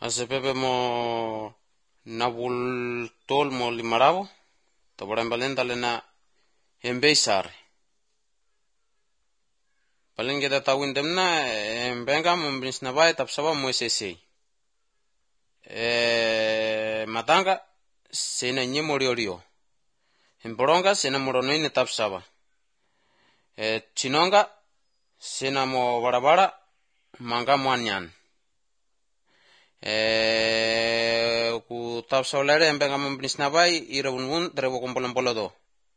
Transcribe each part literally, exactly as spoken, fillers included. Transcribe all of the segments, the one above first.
Asepepe mo nabul tol mo limarabo, tabaran balen talena embesar. Balen kita tawin demna embenga mo binisnabay tapsaba mo esese. E matanga sena nye moriorio. Emporonga sena moronoine tapsaba. E chinonga sena mo barabara manga muanyan. Eh, ku tap saulere embenga mbinis na bay ira unun trevo kompolompolo do.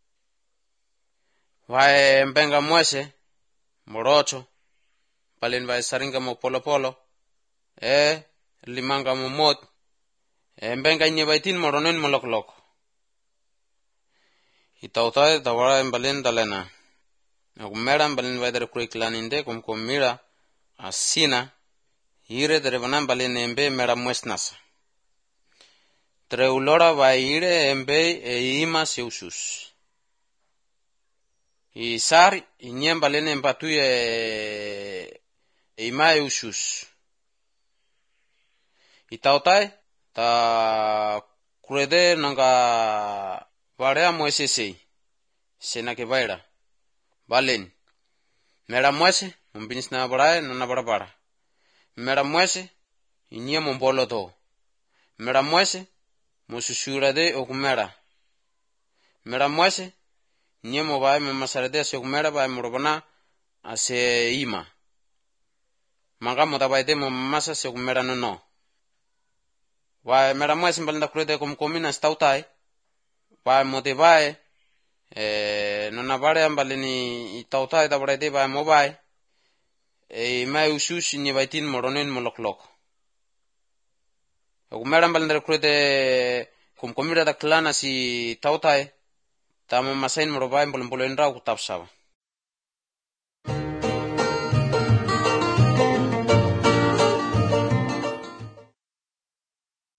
Vai embenga muese morocho palin vai saringa mo polo polo eh limanga mo mot embenga nye baitin moronen molok lok. Itautai tawara embalin dalena. Akumera embalin vai dere kurikilaninde kum kumira asina ire dere banan balin embe mera muesnasa. Treulora va ire embe e ima seusus. I sar inyem balene empatu e ima eusus. I tautai ta kurede nanga varea moesese sena ke vaira balen mera moese umbinis na barae na bara bara mera moese inyem ombolo to mera moese mususura de okumera mera muese nyemo vai me masarede se okumera vai morobana ase ima manga moda vai de mo masa se okumera no no vai mera muese mbalenda kurede kom komina stautai vai mode vai e no na bare ambaleni itautai da bare de vai mo vai e mai usus ni vaitin moronen moloklok okumera mbalenda kurede kum komira da klana si tautai tama masain morobai mbolo mbolo enra ku tapsaba